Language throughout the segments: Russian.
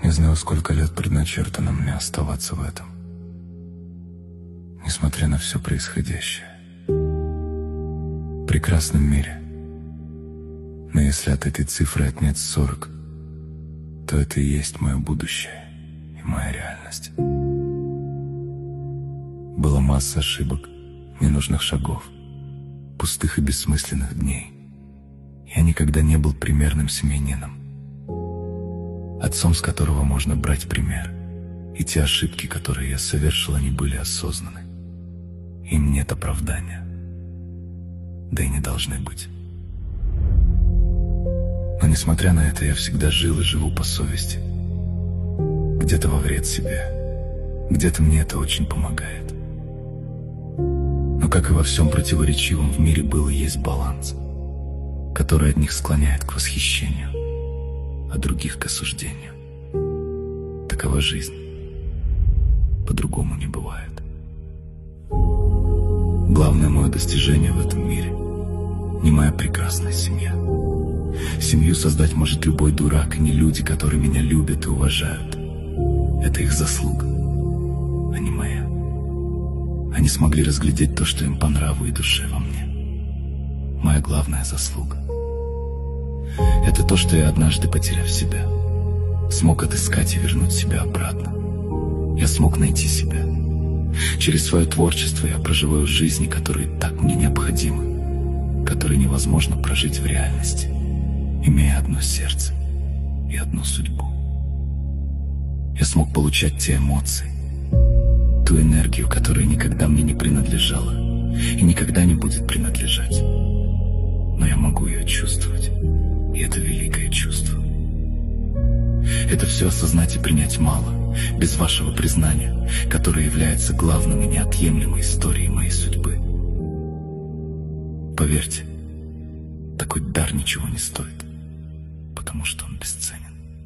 Не знаю, сколько лет предначертано мне оставаться в этом, несмотря на все происходящее. В прекрасном мире. Но если от этой цифры отнять 40, то это и есть мое будущее и моя реальность. Была масса ошибок, ненужных шагов, пустых и бессмысленных дней. Я никогда не был примерным семьянином, отцом, с которого можно брать пример. И те ошибки, которые я совершил, они были осознаны. Им нет оправдания. Да и не должны быть. Но несмотря на это, я всегда жил и живу по совести. Где-то во вред себе, где-то мне это очень помогает. Но как и во всем противоречивом в мире был и есть баланс, который одних склоняет к восхищению, а других к осуждению. Такова жизнь. По-другому не бывает. Главное мое достижение в этом мире не моя прекрасная семья. Семью создать может любой дурак, и не люди, которые меня любят и уважают. Это их заслуга, а не моя. Они смогли разглядеть то, что им по нраву и душе во мне. Моя главная заслуга — это то, что я однажды, потеряв себя, смог отыскать и вернуть себя обратно. Я смог найти себя. Через свое творчество я проживаю жизни, которые так мне необходимы, которые невозможно прожить в реальности, имея одно сердце и одну судьбу. Я смог получать те эмоции, ту энергию, которая никогда мне не принадлежала и никогда не будет принадлежать. Но я могу ее чувствовать, и это великое чувство. Это все осознать и принять мало, без вашего признания, которое является главным и неотъемлемой историей моей судьбы. Поверьте, такой дар ничего не стоит, потому что он бесценен.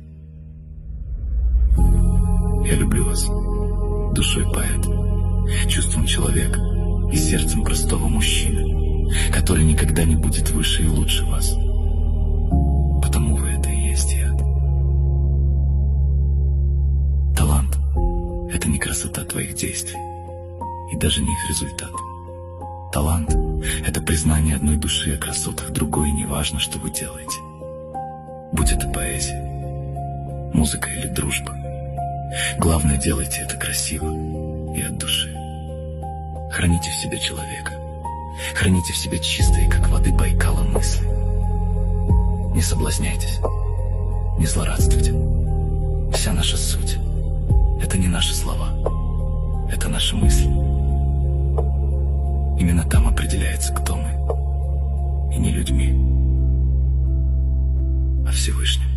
Я люблю вас, душой поэта, чувством человека и сердцем простого мужчины, который никогда не будет выше и лучше вас, потому вы это и есть я. Талант — это не красота твоих действий и даже не их результат. Талант — это признание одной души о красотах другой, и неважно, что вы делаете. Будь это поэзия, музыка или дружба. Главное, делайте это красиво и от души. Храните в себе человека. Храните в себе чистые, как воды Байкала, мысли. Не соблазняйтесь, не злорадствуйте. Вся наша суть — это не наши слова, это наши мысли. Именно там определяется, кто мы. И не людьми, а Всевышним.